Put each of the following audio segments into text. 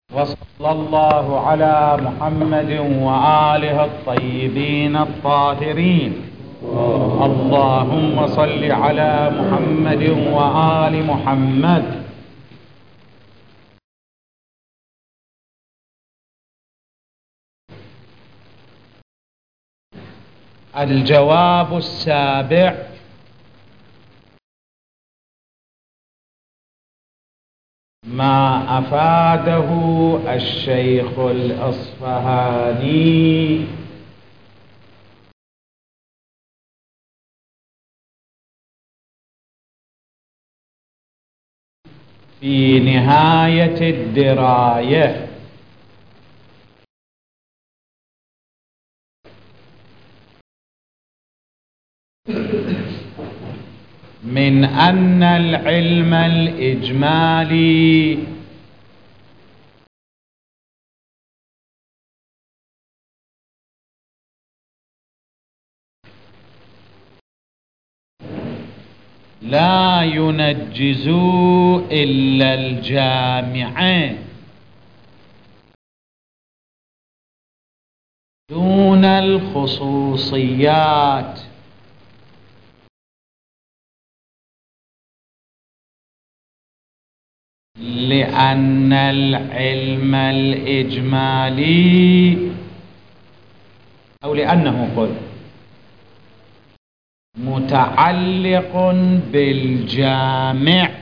وصلى الله على محمد وآله الطيبين الطاهرين. اللهم صل على محمد وآل محمد. الجواب السابع: ما أفاده الشيخ الأصفهاني في نهاية الدراية من أن العلم الإجمالي لا ينجز إلا الجامع دون الخصوصيات، لأن العلم الإجمالي أو لأنه قل متعلق بالجامع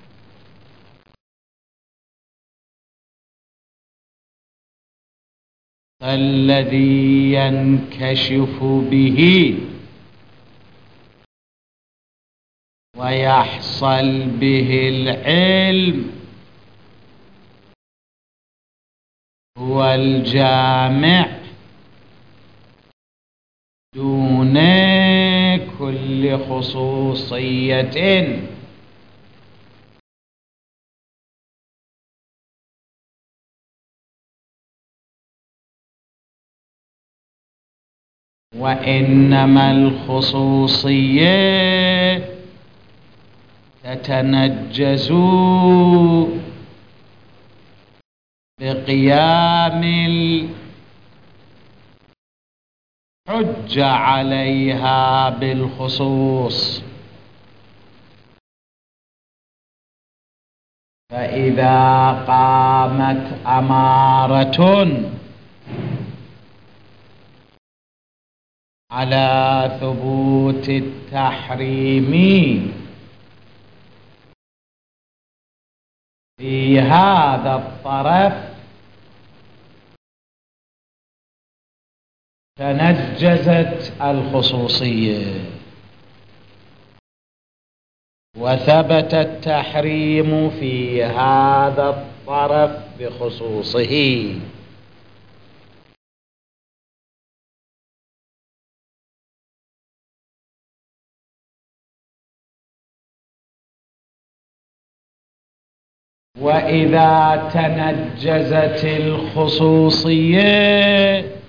الذي ينكشف به ويحصل به العلم هو الجامع دون كل خصوصية. وإنما الخصوصية تتنجز بقيام الحجة عليها بالخصوص، فإذا قامت أمارة على ثبوت التحريم في هذا الطرف تنجزت الخصوصية وثبت التحريم في هذا الطرف بخصوصه. وإذا تنجزت الخصوصية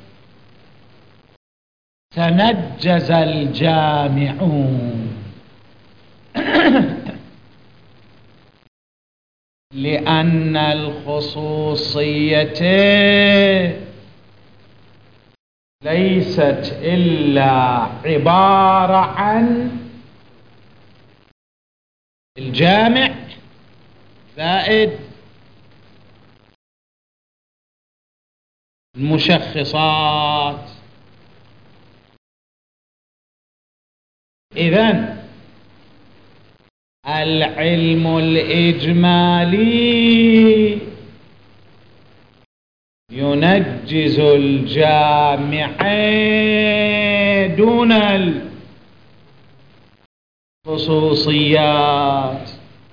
تنجز الجامع، لأن الخصوصية ليست إلا عبارة عن الجامع زائد المشخصات. إذن العلم الإجمالي ينجز الجامع دون الخصوصيات،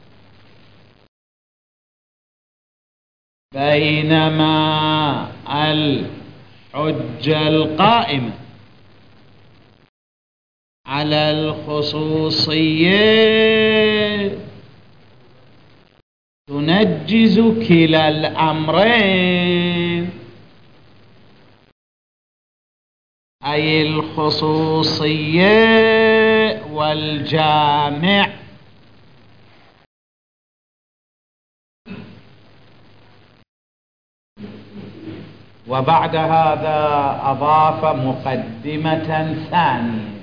بينما الحجة القائمة على الخصوصية تنجز كلا الأمرين، أي الخصوصية والجامع. وبعد هذا أضاف مقدمة ثانية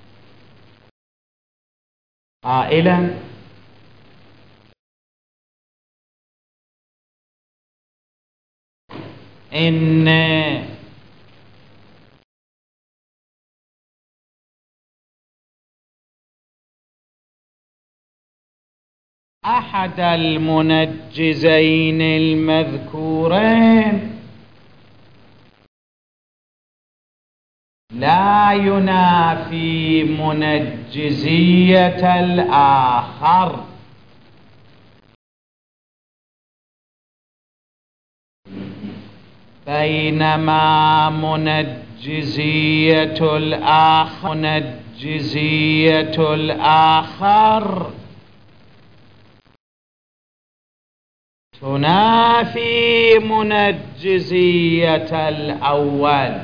قائلا: إن أحد المنجزين المذكورين لا ينافي منجزية الآخر، بينما منجزية الآخر تنافي منجزية الأول.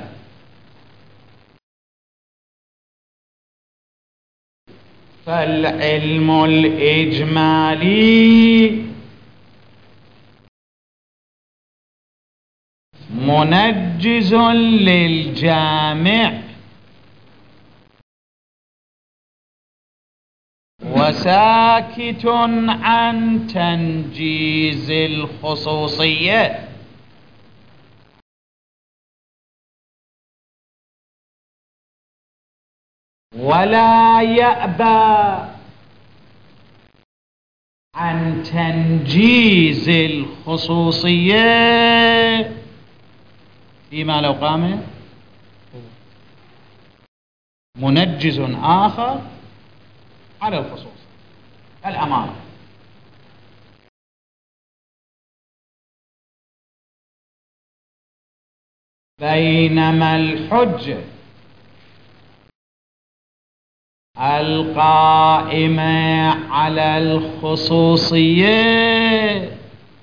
فالعلم الإجمالي منجز للجامع وساكت عن تنجيز الخصوصية، ولا يأبى عن تنجيز الخصوصية فيما لو قام منجز آخر على الخصوص الأمارة. بينما الحجة القائمة على الخصوصية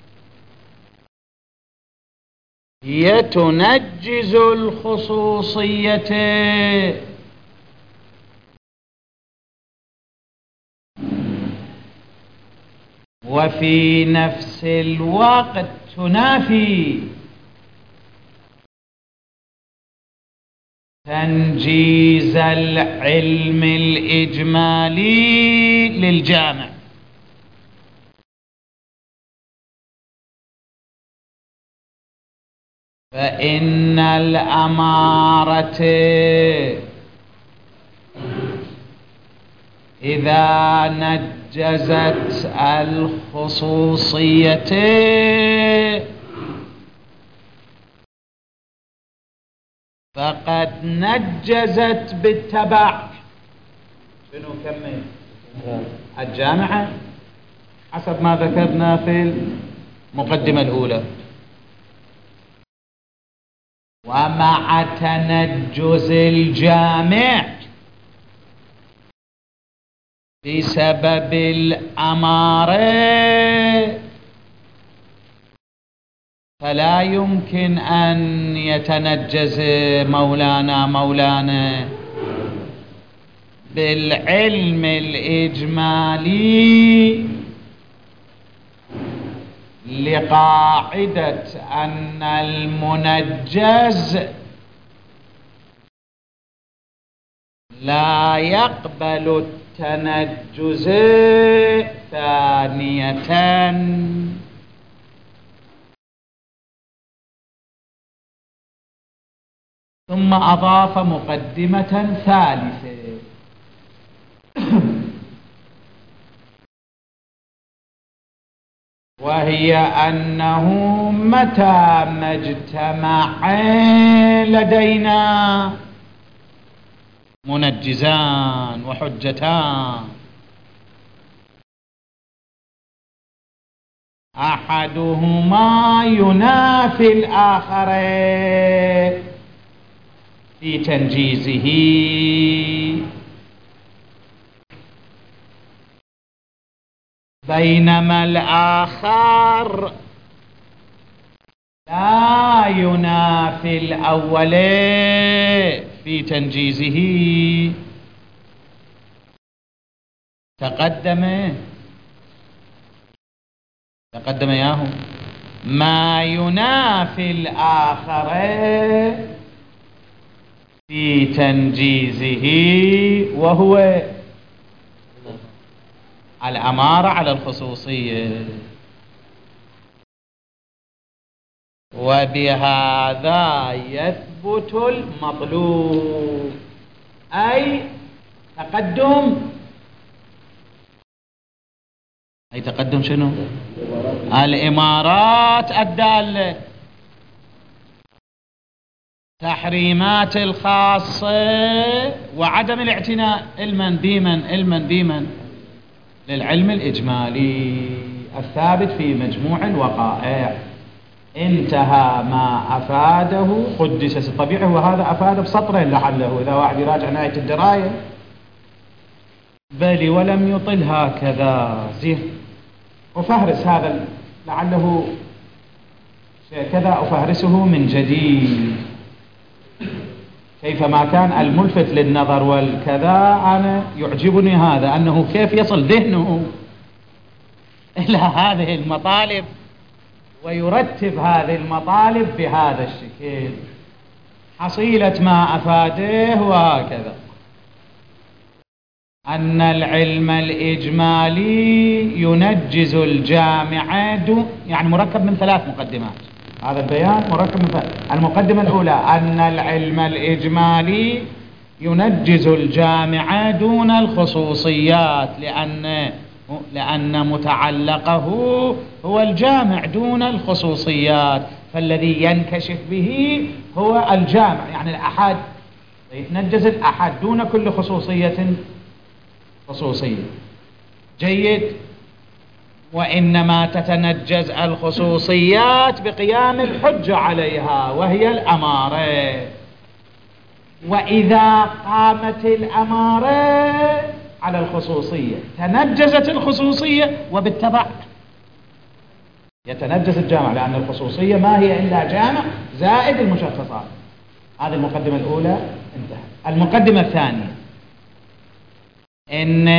هي تنجز الخصوصية وفي نفس الوقت تنافي تنجيز العلم الإجمالي للجامع. فإن الأمارة إذا نجزت الخصوصية فقد نجزت بالتبع شنو كمل الجامعة حسب ما ذكرنا في المقدمة الأولى. ومع تنجز الجامع بسبب الأمارة فلا يمكن أن يتنجز مولانا بالعلم الإجمالي لقاعدة أن المنجز لا يقبل التنجز ثانية. ثم أضاف مقدمة ثالثة وهي أنه متى ما اجتمع لدينا منجزان وحجتان أحدهما ينافي الآخر في تنجيزه بينما الآخر لا ينافي الأول في تنجيزه. تقدم ياهو ما ينافي الآخر في تنجيزه، وهو الأمارة على الخصوصية. وبهذا يثبت المطلوب، أي تقدم شنو؟ الإمارات الدالة، تحريمات الخاصة وعدم الاعتناء المن للعلم الإجمالي الثابت في مجموع الوقائع. انتهى ما أفاده قدس طبيعه، وهذا أفاده بسطرين لعله إذا واحد يراجع نهاية الدراية، بل ولم يطل هكذا زين. أفهرس هذا لعله كذا، أفهرسه من جديد كيفما كان الملفت للنظر والكذا. أنا يعجبني هذا، أنه كيف يصل ذهنه إلى هذه المطالب ويرتب هذه المطالب بهذا الشكل، حصيلة ما أفاده. وهكذا أن العلم الإجمالي ينجز الجامع، يعني مركب من 3 مقدمات. هذا البيان مركب من المقدمة الأولى أن العلم الإجمالي ينجز الجامع دون الخصوصيات، لأن متعلقه هو الجامع دون الخصوصيات، فالذي ينكشف به هو الجامع، يعني الأحد، يتنجز الأحد دون كل خصوصية. جيد. وإنما تتنجز الخصوصيات بقيام الحجة عليها، وهي الأمارة. وإذا قامت الأمارة على الخصوصية تنجزت الخصوصية، وبالتبع يتنجز الجامع، لأن الخصوصية ما هي إلا جامع زائد المشخصات. هذه المقدمة الأولى انتهت. المقدمة الثانية إن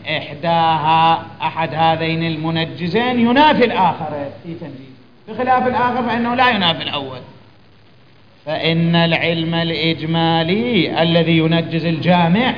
أحد هذين المنجزين ينافي الآخر في تنجيزه، بخلاف الآخر فإنه لا ينافي الأول. فإن العلم الإجمالي الذي ينجز الجامع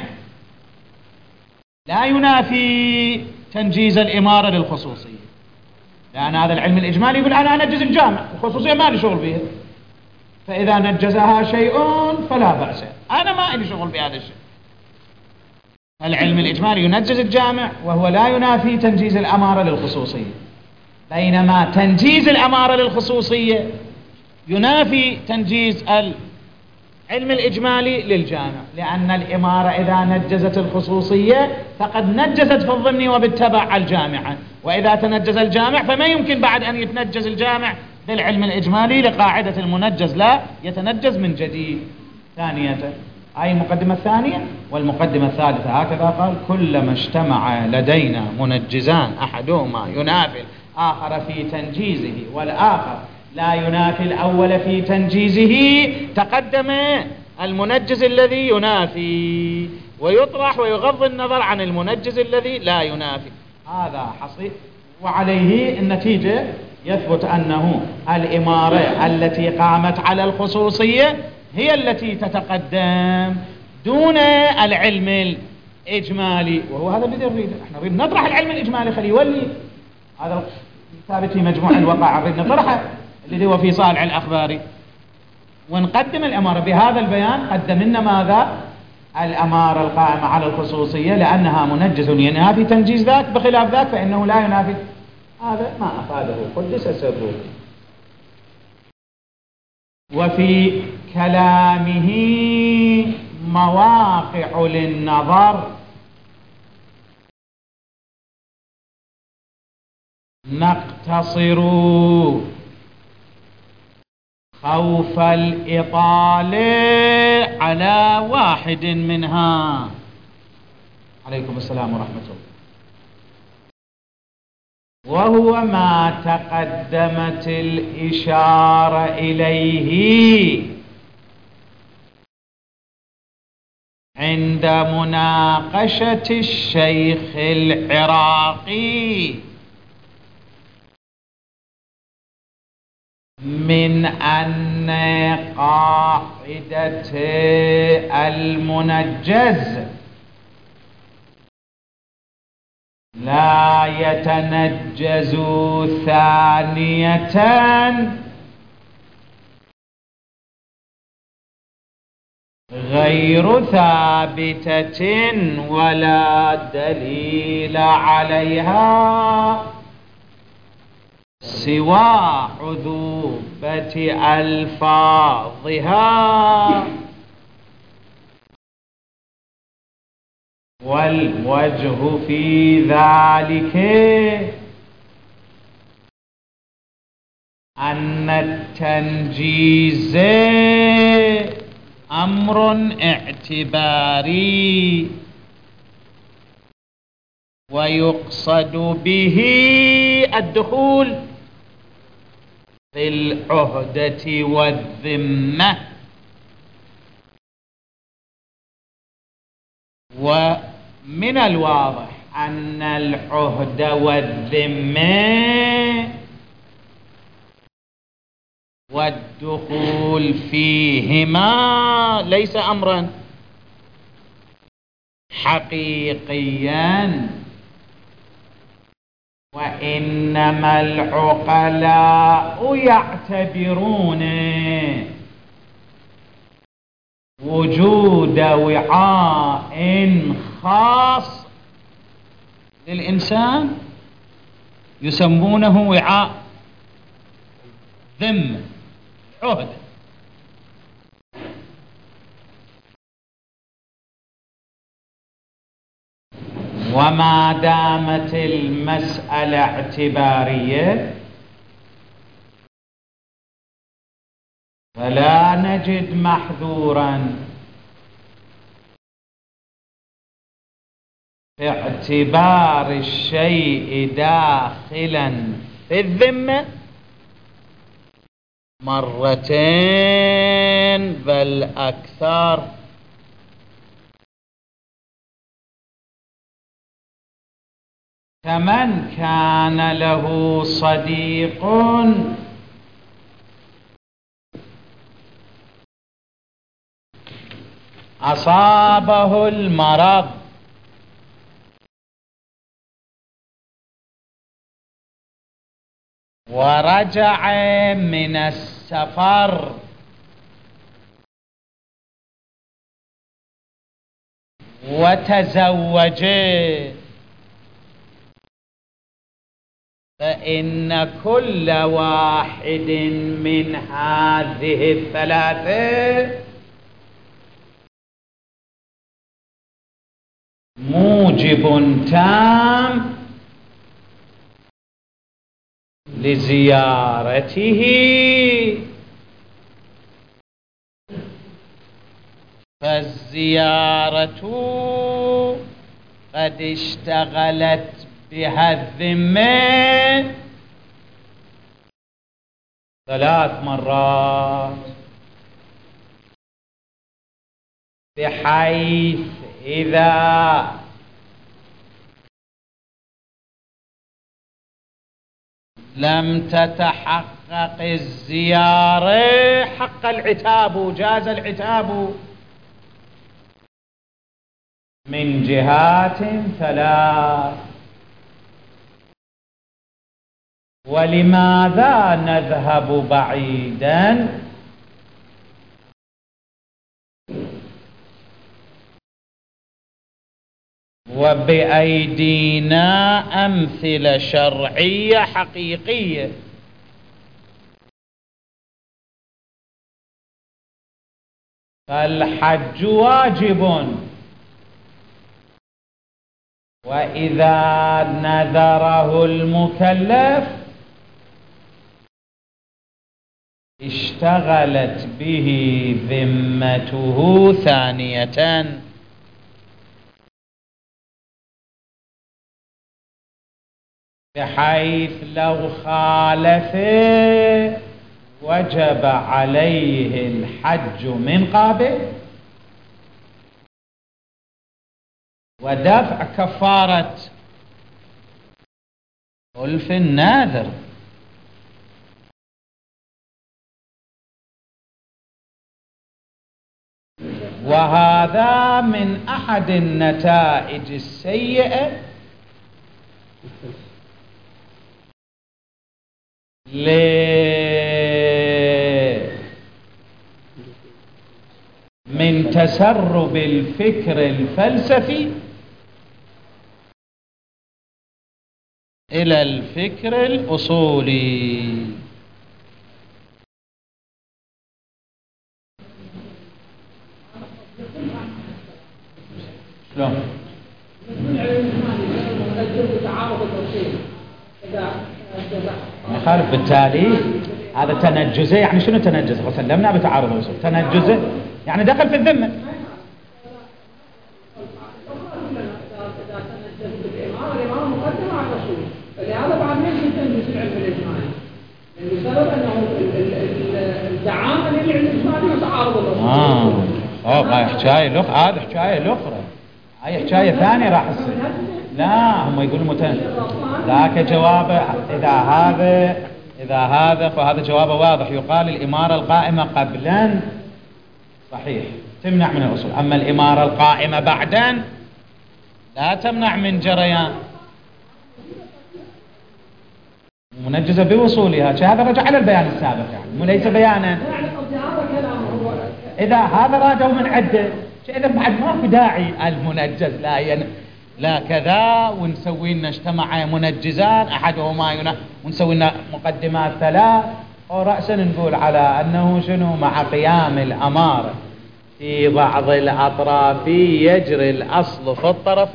لا ينافي تنجيز الإمارة للخصوصية، لأن هذا العلم الإجمالي يقول أنا أنجز الجامع، الخصوصية ما لي شغل بها، فإذا نجزها شيء فلا بأس، أنا ما لي شغل بهذا الشيء. العلم الإجمالي ينجز الجامع وهو لا ينافي تنجيز الأمارة للخصوصية، بينما تنجيز الأمارة للخصوصية ينافي تنجيز العلم الإجمالي للجامع، لأن الإمارة إذا نجزت الخصوصية فقد نجزت في الضمن وبالتبع الجامعة، وإذا تنجز الجامع فما يمكن بعد أن يتنجز الجامع بالعلم الإجمالي لقاعدة المنجز، لا يتنجز من جديد. ثانية هاي المقدمة الثانية. والمقدمة الثالثة هكذا قال: كلما اجتمع لدينا منجزان أحدهما ينافي الآخر في تنجيزه والآخر لا ينافي الأول في تنجيزه، تقدم المنجز الذي ينافي ويطرح ويغض النظر عن المنجز الذي لا ينافي. هذا حصيل، وعليه النتيجة يثبت أنه الإمارة التي قامت على الخصوصية هي التي تتقدم دون العلم الإجمالي، وهو هذا الذي نريده. احنا نريد نطرح العلم الإجمالي، خليه يولي، هذا ثابت في مجموع الوقائع، نريد نطرحه الذي هو في صالح الأخباري، ونقدم الأمارة. بهذا البيان قدمنا ماذا؟ الأمارة القائمة على الخصوصية، لأنها منجز ينافي تنجيز ذاك، بخلاف ذاك فإنه لا ينافي. هذا ما أفاده قدس سره. وفي كلامه مواقع للنظر نقتصر خوف الإطالة على واحد منها. عليكم السلام ورحمة الله. وهو ما تقدمت الإشارة إليه عند مناقشة الشيخ العراقي من أن قاعدة المنجز لا يتنجز ثانية غير ثابتة ولا دليل عليها سوى عذوبة ألفاظها، والوجه في ذلك أن التنجيز أمر اعتباري ويقصد به الدخول في العهدة والذمة، ومن الواضح أن العهد والذمة والدخول فيهما ليس أمرا حقيقيا، وإنما العقلاء يعتبرون وجود وعاء خاص للإنسان يسمونه وعاء ذمة عهد، وما دامت المسألة اعتبارية فلا نجد محذورا في اعتبار الشيء داخلا في الذمة مرتين بل أكثر. كمن كان له صديق أصابه المرض ورجع من السفر وتزوج، فإن كل واحد من هذه الثلاثة موجب تام لزيارته، فالزيارة قد اشتغلت بها الذمة 3 مرات، بحيث إذا لم تتحقق الزيارة حق العتاب، جاز العتاب من جهات 3. ولماذا نذهب بعيدا؟ وبأيدينا أمثلة شرعية حقيقية. فالحج واجب، وإذا نذره المكلف اشتغلت به ذمته ثانية، بحيث لو خالف وجب عليه الحج من قبل ودفع كفارة خلف الناذر. وهذا من أحد النتائج السيئة من تسرب الفكر الفلسفي إلى الفكر الأصولي. شلون؟ يخالف بالتالي هذا تنجزه. يعني شنو تنجزه؟ وسلمنا بتعارض الأصول. تنجزه يعني دخل في الذمة. فلهذا بعد ما يمكن العلم الإجمالي بسبب أنه الدعامة للعلم الإجمالي وتعارض الأصول. هاي حكاية هذا حكاية أخرى. هاي حكاية ثانية راح تصير. لا هم يقولون ذاك جوابه. إذا هذا فهذا جوابه واضح. يقال الإمارة القائمة قبلا صحيح تمنع من الأصول، أما الإمارة القائمة بعدا لا تمنع من جريان منجزة بوصولها. هذا رجع على البيان السابق يعني وليس بيانا. إذا هذا راجعوا من عدة إذا بعد ما في داعي المنجز لا كذا ونسوي لنا اجتمع منجزان أحدهما ونسوي لنا مقدمات ثلاث ورأسا نقول على أنه شنو مع قيام الأمارة في بعض الأطراف يجري الأصل في الطرف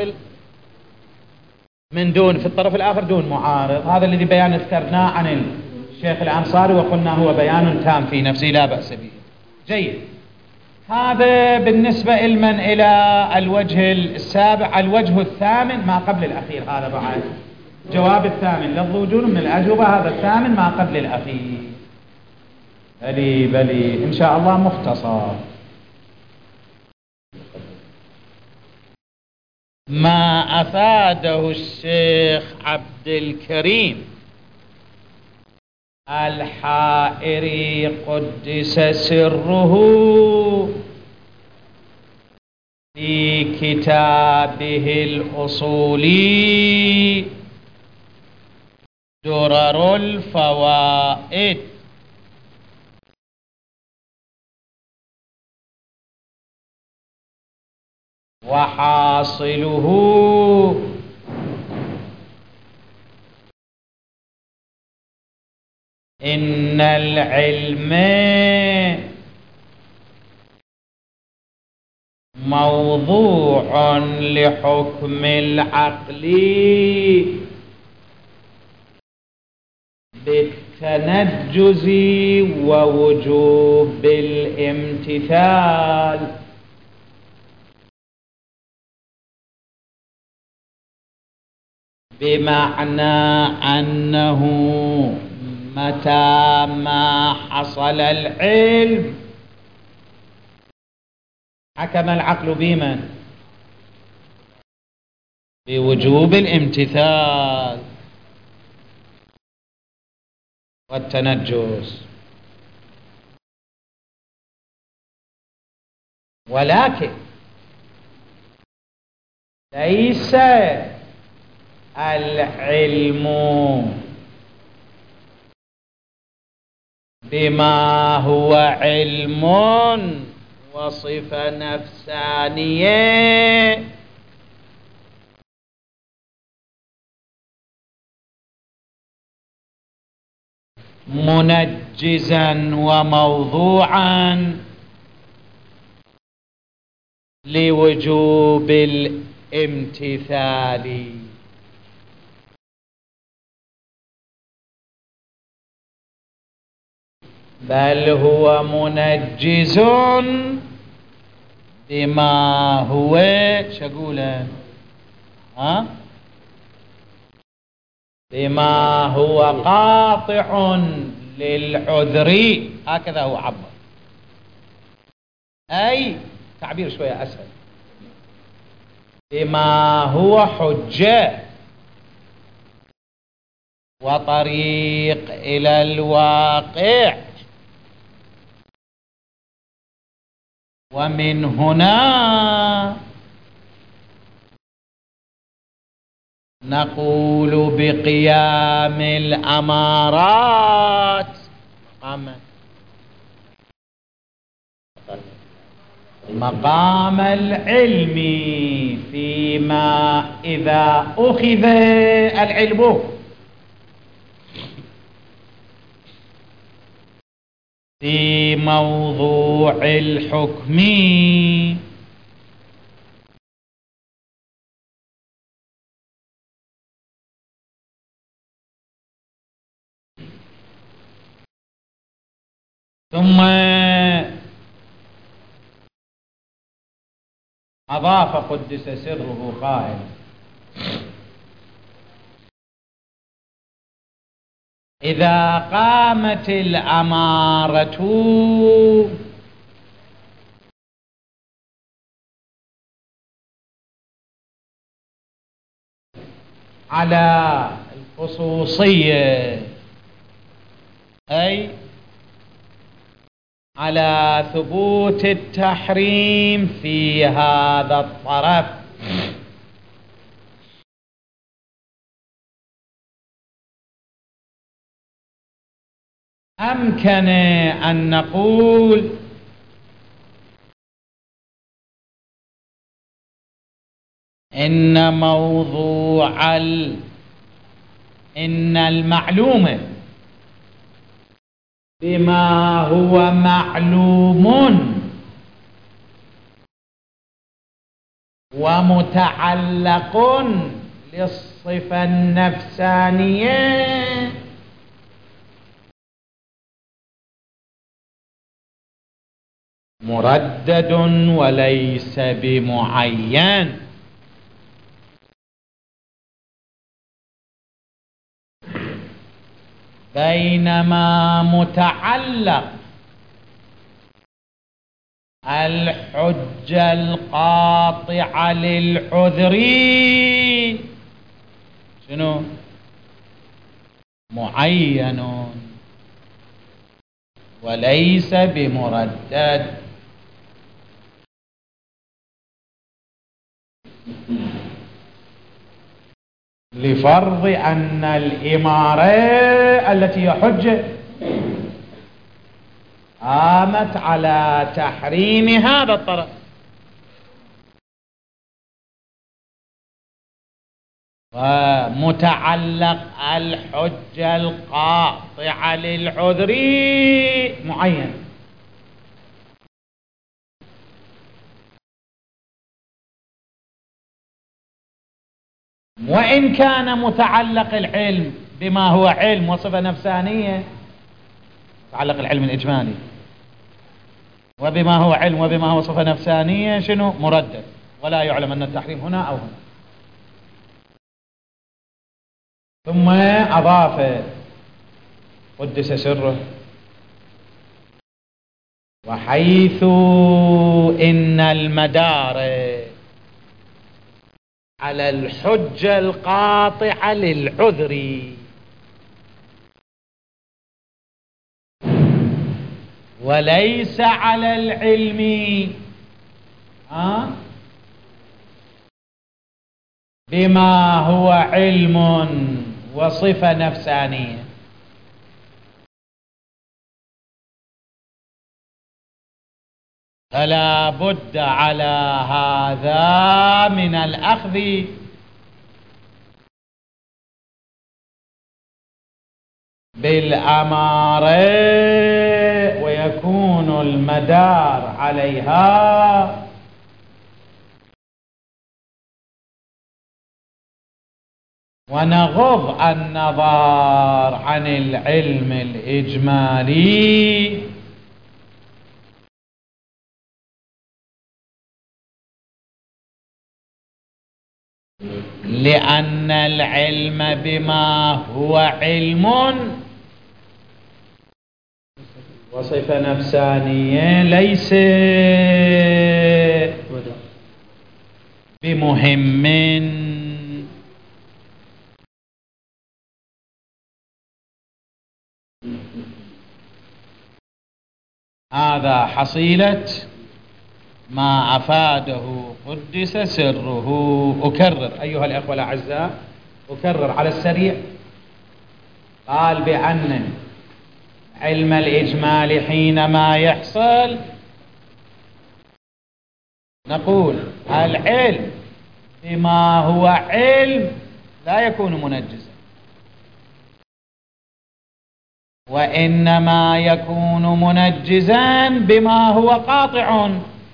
من دون في الطرف الآخر دون معارض. هذا الذي بيان اذكرناه عن الشيخ الأنصاري وقلنا هو بيان تام في نفسه لا بأس به. جيد. هذا بالنسبة إلى الوجه السابع. الوجه الثامن ما قبل الأخير. هذا بعد جواب الثامن لفظ وجود من الأجوبة. هذا الثامن ما قبل الأخير. بلي إن شاء الله مختصر. ما أفاده الشيخ عبد الكريم الحائري قدس سره في كتابه الأصولي درر الفوائد. وحاصله إن العلم موضوع لحكم العقل بالتنجز ووجوب الامتثال، بمعنى أنه متى ما حصل العلم حكم العقل بمن؟ بوجوب الامتثال والتنجس. ولكن ليس العلم بما هو علم وصفة نفسانية منجزا وموضوعا لوجوب الامتثال، بل هو منجز بما هو شقوله بما هو قاطع للعذر. هكذا هو عبر، أي تعبير شوية أسهل، بما هو حجة وطريق إلى الواقع ومن هنا نقول بقيام الأمارات مقام العلم فيما إذا أخذ العلم في موضوع الحكم ثم أضاف قدس سره قائل إذا قامت الأمارة على الخصوصية أي على ثبوت التحريم في هذا الطرف أمكن أن نقول إن إن المعلوم بما هو معلوم ومتعلق للصفة النفسانية مردد وليس بمعين، بينما متعلق الحجة القاطعة للعذر شنو؟ معين وليس بمردد. لفرض أن الإمارة التي هي حجة قامت على تحريم هذا الطرف، ومتعلق الحجة القاطعة للعذر معين، وإن كان متعلق العلم بما هو علم وصفة نفسانية، متعلق العلم الإجمالي وبما هو علم وبما هو صفة نفسانية شنو؟ مردد، ولا يعلم أن التحريم هنا أو هنا. ثم أضاف قدس سره وحيث إن المدار على الحجة القاطعة للعذر وليس على العلم بما هو علم وصفة نفسانية، فلا بد على هذا من الأخذ بالأمارة ويكون المدار عليها ونغض النظر عن العلم الإجمالي لأن العلم بما هو علم وصفة نفسانية ليس بمهم. هذا حصيلة ما أفاده قدس سره. أكرر أيها الأخوة الأعزاء، أكرر على السريع. قال بأن علم الإجمال حينما يحصل نقول العلم بما هو علم لا يكون منجزا، وإنما يكون منجزا بما هو قاطع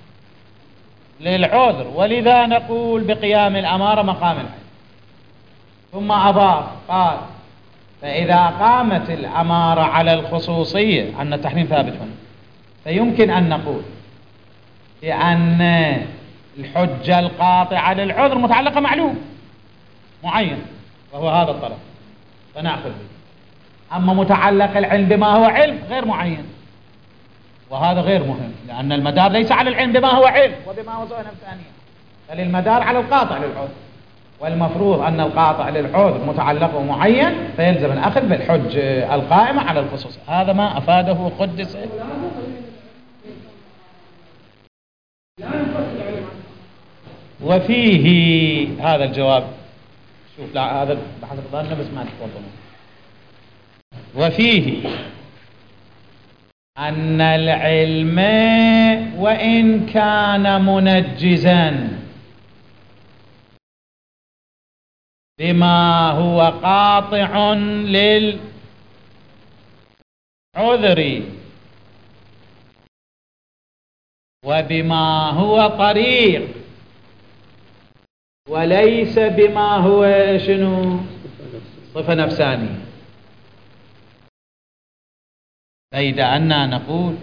للعذر، ولذا نقول بقيام الأمارة مقام العلم. ثم أضاف قال فإذا قامت الأمارة على الخصوصية، أن التحريم ثابت هنا، فيمكن أن نقول بأن الحجة القاطعة للعذر متعلقة معلوم معين وهو هذا الطرف فنأخذ به. أما متعلق العلم بما هو علم غير معين، وهذا غير مهم، لأن المدار ليس على العلم بما هو علم وبما هو صنف ثانية، بل المدار على القاطع للعذر، والمفروض أن القاطع للعذر متعلق ومعين، فيلزم الأخذ بالحج القائمة على الخصوص. هذا ما أفاده قدس. وفيه هذا الجواب، شوف لا هذا بحث ظننا بس ما تفضلون. وفيه أن العلم وإن كان منجزا بما هو قاطع للعذر وبما هو طريق وليس بما هو شنو صفة نفسانية، بيد أننا نقول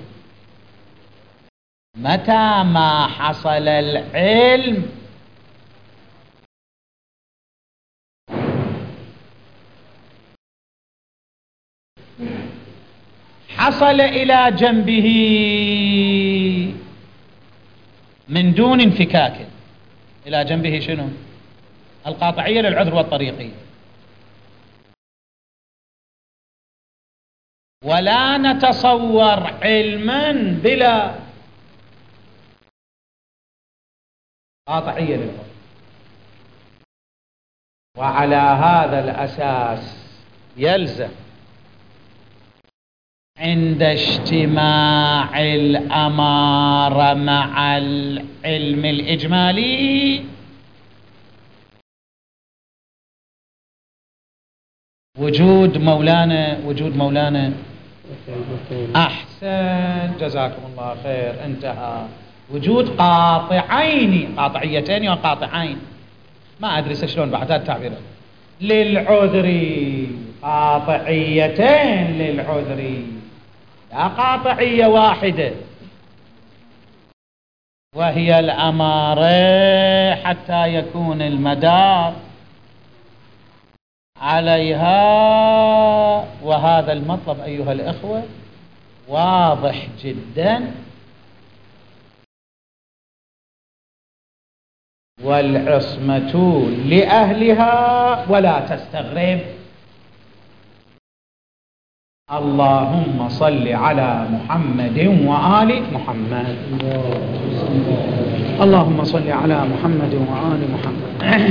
متى ما حصل العلم حصل إلى جنبه من دون انفكاك. إلى جنبه شنو؟ القاطعية للعذر والطريقية. ولا نتصور علما بلا قاطعية للعذر. وعلى هذا الأساس يلزم عند اجتماع الأمارة مع العلم الإجمالي وجود مولانا أحسن جزاكم الله خير، انتهى. وجود قاطعيتين وقاطعين، ما أدري شلون بعد هذا التعبير، للعذر قاطعيتين للعذر، لا قاطعية واحدة وهي الأمارة، حتى يكون المدار عليها. وهذا المطلب أيها الأخوة واضح جدا، والعصمة لأهلها ولا تستغرب. اللهم صل على محمد وآل محمد. اللهم صل على محمد وآل محمد.